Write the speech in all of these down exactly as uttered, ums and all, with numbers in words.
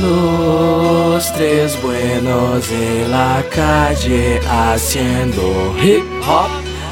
Los tres buenos en la calle haciendo hip hop.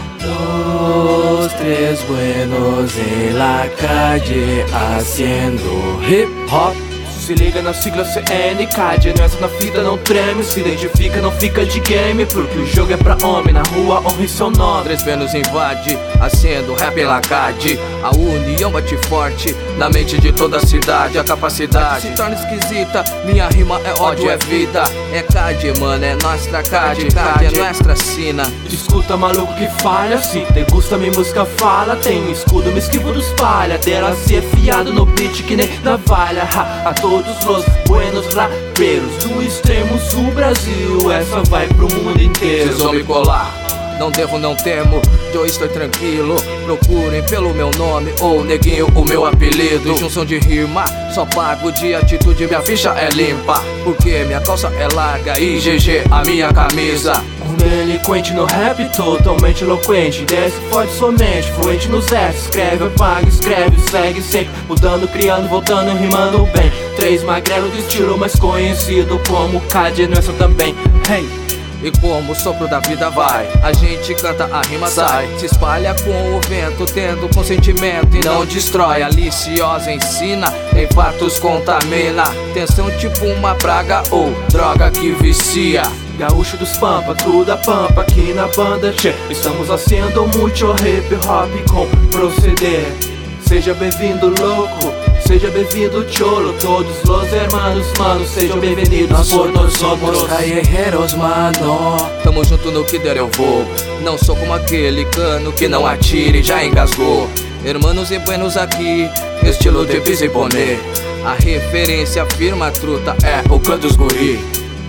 Los tres buenos en la calle haciendo hip hop. Se liga na sigla C N K, de nessa na vida não treme. Se identifica, não fica de game, porque o jogo é pra homem, na rua honre seu nome. Três Vênus invade, acendo rap em lacade. A união bate forte na mente de toda a cidade. A capacidade se torna esquisita, minha rima é ódio, é vida. É C A D, mano, é nostra C A D, C A D é nostra sina. Escuta maluco que falha, se te gusta minha música fala. Tem um escudo, me esquivo dos falha. Dela se é fiado no beat que nem navalha. Ha, a todos os buenos raperos do extremo sul Brasil, essa vai pro mundo inteiro. Vocês vão me colar, não devo, não temo, eu estou tranquilo. Procurem pelo meu nome ou neguinho o meu apelido. Junção de rima, só pago de atitude, minha ficha é limpa. Porque minha calça é larga e G G a minha camisa. Um delinquente no rap, totalmente eloquente. Desce forte somente, fluente nos versos. Escreve, apaga, escreve, segue sempre. Mudando, criando, voltando, rimando bem. Três magrelos do estilo mais conhecido como C A D, nessa também. Hey! E como o sopro da vida vai, a gente canta, a rima sai. Se espalha com o vento, tendo consentimento e não destrói. Aliciosa ensina, em fatos contamina. Tensão tipo uma praga ou droga que vicia. Gaúcho dos Pampa, tudo a pampa aqui na banda, tchê. Estamos fazendo muito hip hop com proceder. Seja bem-vindo, louco. Seja bem-vindo, cholo, todos os hermanos, mano, sejam bem-vindos, por nós somos callejeros, mano. Tamo junto no que der eu vou. Não sou como aquele cano que não atira e já engasgou. Hermanos e buenos aqui, estilo de pisa e boné. A referência firma truta é o clã dos guri.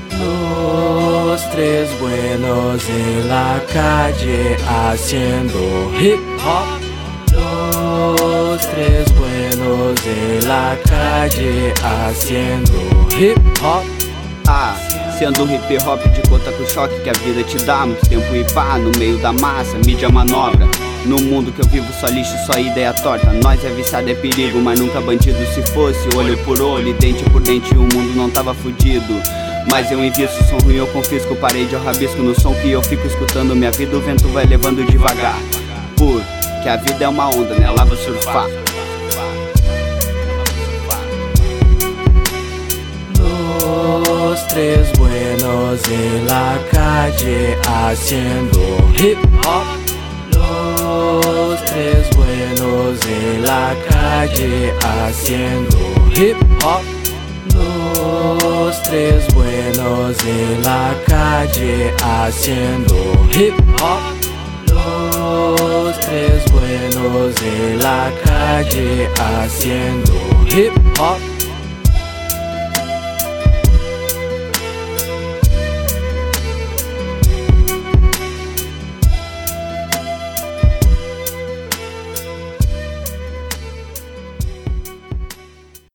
Los tres buenos en la calle haciendo hip hop. Los tres buenos en la calle haciendo hip hop. Ah, sendo hip hop de conta com o choque que a vida te dá. Muito tempo e pá, no meio da massa, mídia manobra. No mundo que eu vivo só lixo, só ideia torta. Nós é viciado, é perigo, mas nunca bandido. Se fosse olho por olho e dente por dente, o mundo não tava fudido. Mas eu invisto, som ruim eu confisco. Parede eu rabisco no som que eu fico escutando. Minha vida o vento vai levando devagar. Por que a vida é uma onda, né? Lá vou surfar. Los tres buenos en la calle haciendo hip hop. Los tres buenos en la calle haciendo hip hop. Los tres buenos en la calle haciendo hip hop. Los tres buenos en la calle haciendo hip hop.